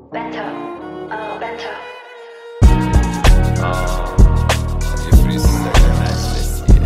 Bento, oh bento. یه فریستایل مجلسیه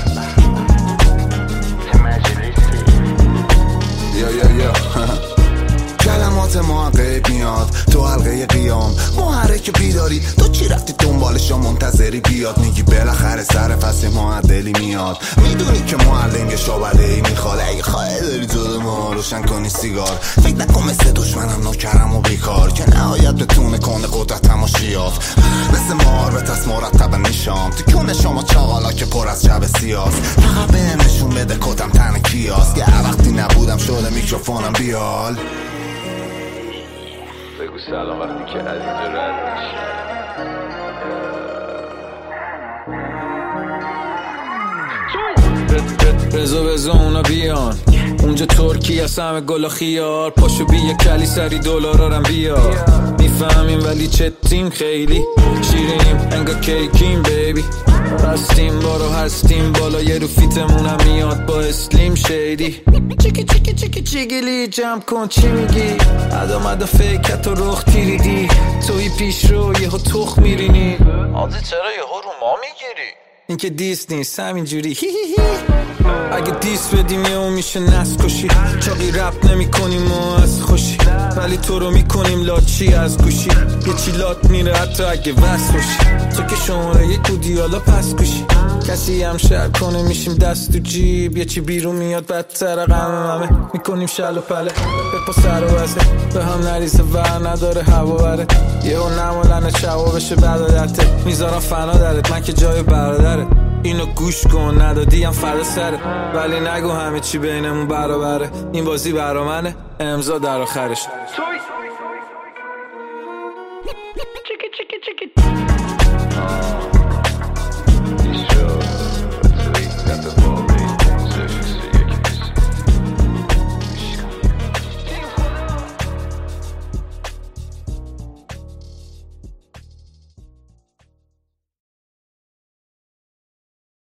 یه مجلسی یا کلمات محقق میاد تو حلقه قیام، محرک بیداری تو چی رفتی دنبالش و منتظری بیاد؟ میگی بالاخره سر فصل معدلی میاد، میدونی که معلم یه شعبده ای میخواد. اگه خواهی داری جلو ما روشن کنی سیگار، فکر نکن مثل دشمنم نوکرم و بیکار که نهایت بتونه کنه قدرت تماشیاف. مثل مهارت از مرتب نشام تو کون شما چاقالا که پر از شب سیاس. فقط بهم نشون بده کتم تن کیاس که وقتی نبودم شده میکروفونم بیال. بگو سلام وقتی که از اینجا رد میشی. رزو اونا بیان اونجا ترکی از همه گل و خیار. پاشو بیا کلی سری دلارارم بیا. میفهمیم ولی چتیم خیلی شیرینیم انگار کیکیم بیبی. هستیم بارو هستیم بالا یه رو فیتمونم میاد با اسلیم شیدی. چیکی چیکی چیکی چیگیلی جمع کن چی میگی؟ ادا فکرت و رخ تیریدی. توی پیش رو یه ها تخ میرینی. آده چرا یه ها رو ما میگیری؟ این که دیس نیست همینجوری هی هی هی. اگه دیس بدیم یه اون میشه نست کشی. چاقی رپ نمی کنیم و از خوشی، ولی تو رو میکنیم لاچی از گوشی. یه چی لات میره حتی اگه وست باشی. تو که شماره یک بودی حالا پس گوشی. کسی هم شر کنه میشیم دست تو جیب. یه چی بیرون میاد بدتر غمه میکنیم شل و پله. بپا سر و وزه به هم نریزه ور نداره هوا بره. یه اون نمالنه شوا بشه بدادته. میذارم فنا درت من که جای برادره. اینو گوش کن ندادیم فردا سره، ولی نگو همه چی بینمون برابره. این بازی برا منه امضا در آخرش.